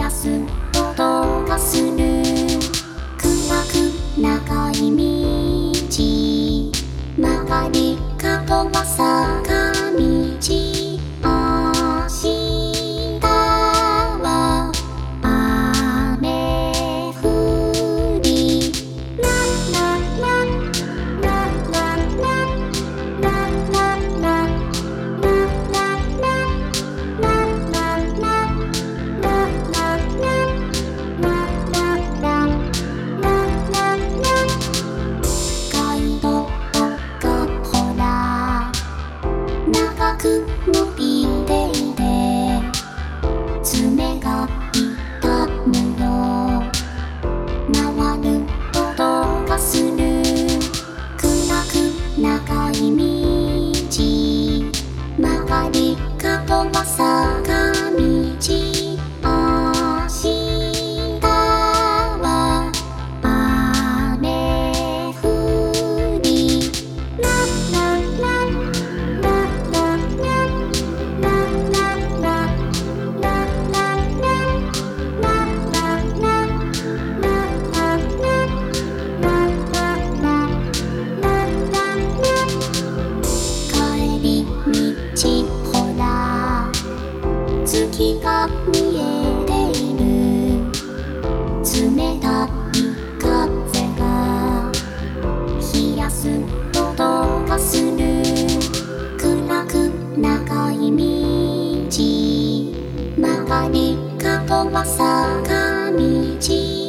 やす音がする。暗く長い道、曲がり角は坂道。明日は雨降り。ラララララララララガイドがほら長く伸びていて爪が痛むよ。回る音がする。暗く長い道、曲がり角は坂道。明日は雨降り。ラララララララララララ帰り道ほら月が見えている。冷たい風が冷やす音がする。暗く長い道、曲がり角は坂道。